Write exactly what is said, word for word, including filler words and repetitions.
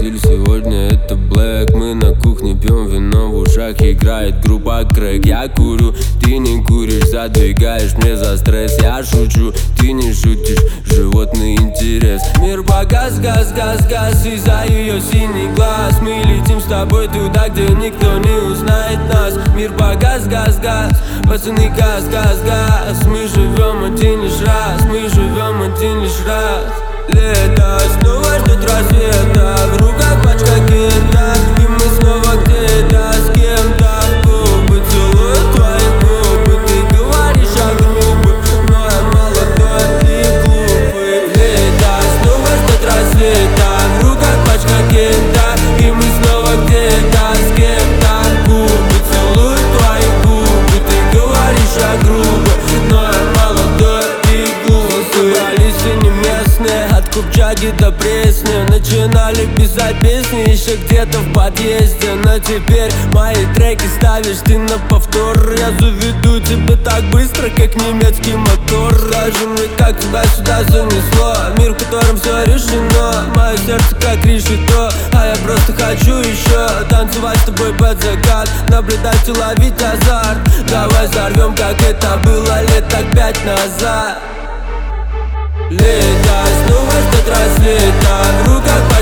стиль сегодня это блэк. Мы на кухне пьем вино, в ушах играет группа Крэк. Я курю, ты не куришь, задвигаешь мне за стресс. Я шучу, ты не шутишь, животный интерес. Мир погас, газ, газ, газ, и за ее синий глаз мы летим с тобой туда, где никто не узнает нас. Мир погас, газ, газ, пацаны, газ, газ, газ. Мы живем один лишь раз, мы живем один лишь раз. Лето, снова ждет рассвета, в руках пачка кента, и мы снова где-то с кем-то. Губы целуют твои губы, ты говоришь о грубых, но я молодой, ты глупый. Лето, снова ждет рассвета, в руках пачка кента, и мы снова где-то с кем-то. Губы целуют твои губы, ты говоришь о грубых, но я молодой и глупый. Собрались и не местные, от Купчаги до Пресни, начинали писать песни еще где-то в подъезде. Но теперь мои треки ставишь ты на повтор. Я заведу тебя так быстро, как немецкий мотор. Скажи мне, как тебя сюда занесло, мир, в котором все решено. Мое сердце как решето, а я просто хочу еще танцевать с тобой под закат, наблюдать и ловить азарт. Давай взорвем, как это было лет так пять назад. Лето, снова ждет рассвета, в руках